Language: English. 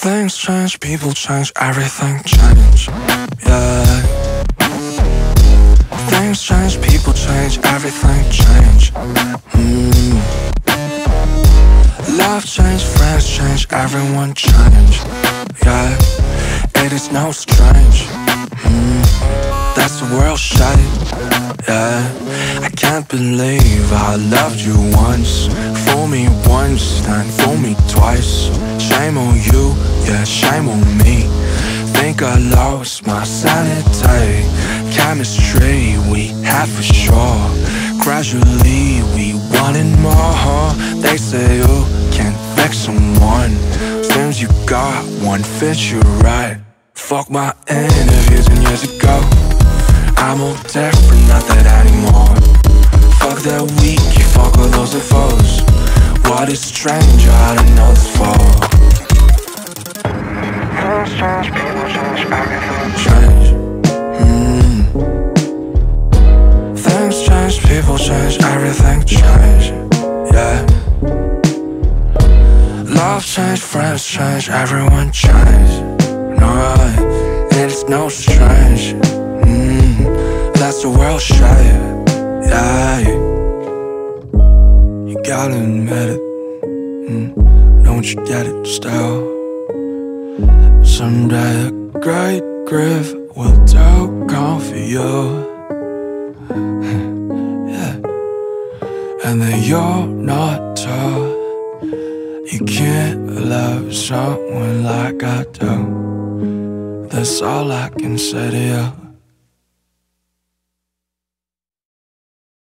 Things change, people change, everything change. Yeah. Things change, people change, everything change. Love change, friends change, everyone change. Yeah, it is no strange. That's the world shape. Yeah, I can't believe I loved you once. Fool me once, then fool me twice. Shame on you, yeah, shame on me. Think I lost my sanity. Chemistry we had for sure. Gradually we wanted more. They say you can't fix someone. Seems you got one fit you right. Fuck my interviews and years ago. I'm all different, not that anymore. Fuck that weak, you fuck all those foes. What is stranger, I don't know this for. Things change, people change, everything change. Things change, people change, everything change. Yeah. Love change, friends change, everyone change. No, it's no strange. That's the world shape. Yeah. You gotta admit it. Don't you get it still? Someday a great grief will do come for you. Yeah. And then you're not tall. You can't love someone like I do. That's all I can say to you.